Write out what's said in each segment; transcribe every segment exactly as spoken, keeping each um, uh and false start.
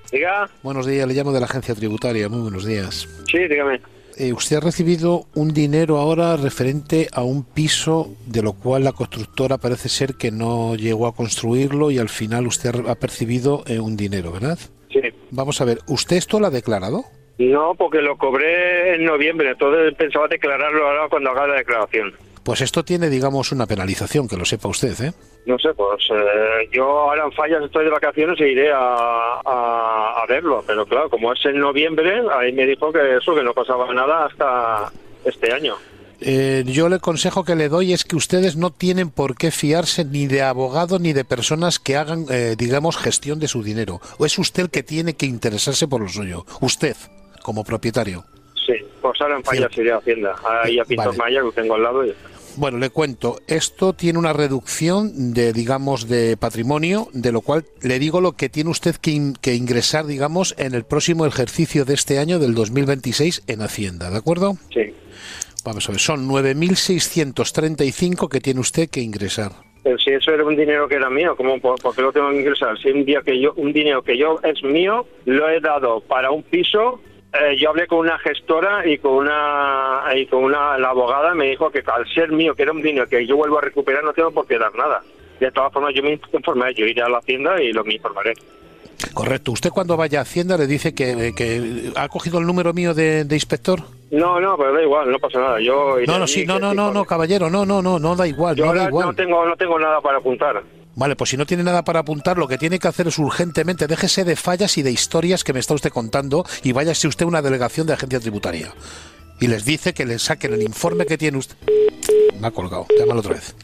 Diga. Buenos días, le llamo de la agencia tributaria. Muy buenos días. Sí, dígame. Eh, usted ha recibido un dinero ahora referente a un piso de lo cual la constructora parece ser que no llegó a construirlo y al final usted ha percibido eh, un dinero, ¿verdad? Sí. Vamos a ver, ¿usted esto lo ha declarado? No, porque lo cobré en noviembre, entonces pensaba declararlo ahora cuando haga la declaración. Pues esto tiene, digamos, una penalización, que lo sepa usted, ¿eh? No sé, pues eh, yo ahora en Fallas estoy de vacaciones e iré a, a, a verlo, pero claro, como es en noviembre, ahí me dijo que eso, que no pasaba nada hasta este año. Eh, yo le consejo que le doy es que ustedes no tienen por qué fiarse ni de abogados ni de personas que hagan, eh, digamos, gestión de su dinero. O es usted el que tiene que interesarse por lo suyo. Usted, como propietario. Sí, pues ahora en Fallas iré a Hacienda, ahí a Pintor Vale. Maya, que tengo al lado. Y... Bueno, le cuento, esto tiene una reducción de, digamos, de patrimonio, de lo cual le digo lo que tiene usted que, in, que ingresar, digamos, en el próximo ejercicio de este año, del dos mil veintiséis, en Hacienda, ¿de acuerdo? Sí. Vamos a ver, son nueve mil seiscientos treinta y cinco que tiene usted que ingresar. Pero si eso era un dinero que era mío, ¿cómo, por, ¿por qué lo tengo que ingresar? Si un, día que yo, un dinero que yo es mío, lo he dado para un piso... Eh, yo hablé con una gestora y con una y con una la abogada me dijo que al ser mío, que era un dinero que yo vuelvo a recuperar, no tengo por qué dar nada. De todas formas, yo me informaré, yo iré a la Hacienda y lo me informaré. Correcto. ¿Usted cuando vaya a Hacienda le dice que, que ha cogido el número mío de, de inspector? No, no, pero da igual, no pasa nada. Yo iré no, no, allí, sí, no, no, no, no, no, caballero, no, no, no, no da igual, yo no da igual. No tengo, no tengo nada para apuntar. Vale, pues si no tiene nada para apuntar, lo que tiene que hacer es urgentemente, déjese de fallas y de historias que me está usted contando y váyase usted a una delegación de agencia tributaria. Y les dice que le saquen el informe que tiene usted. Me ha colgado, llámalo otra vez.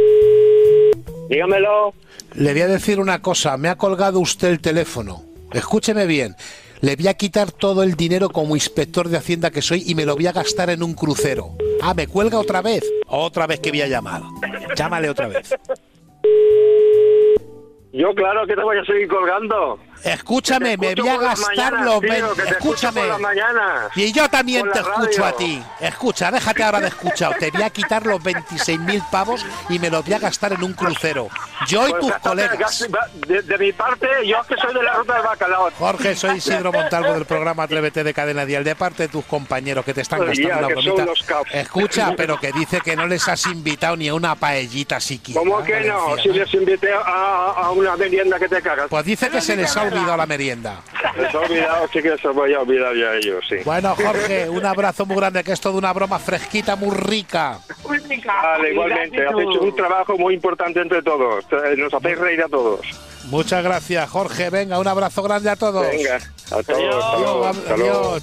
Dígamelo. Le voy a decir una cosa, me ha colgado usted el teléfono. Escúcheme bien. Le voy a quitar todo el dinero como inspector de Hacienda que soy y me lo voy a gastar en un crucero. Ah, ¿me cuelga otra vez? Otra vez que voy a llamar. Llámale otra vez. Yo, claro, que te voy a seguir colgando. Escúchame, me voy a gastar los veinte... Escúchame. Y yo también te escucho a ti. Escucha, déjate ahora de escuchar. Te voy a quitar los veintiséis mil pavos y me los voy a gastar en un crucero. Yo y tus colegas. De, de mi parte, yo que soy de la Ruta del Bacalao. Jorge, soy Isidro Montalvo del programa Atrévete de Cadena Dial. De parte de tus compañeros que te están gastando la bromita. Escucha, pero que dice que no les has invitado ni a una paellita siquiera. ¿Cómo que no? Si les invité a, a una merienda que te cagas. Pues dice que se les ha olvidado la merienda. Les ha olvidado, sí que se voy a olvidar ya a ellos, sí. Bueno, Jorge, un abrazo muy grande, que es toda una broma fresquita, muy rica. Muy rica. Vale, igualmente, has hecho un trabajo muy importante entre todos. Nos hacéis reír a todos. Muchas gracias, Jorge. Venga, un abrazo grande a todos. Venga, a todos. Adiós. Hasta luego. Adiós.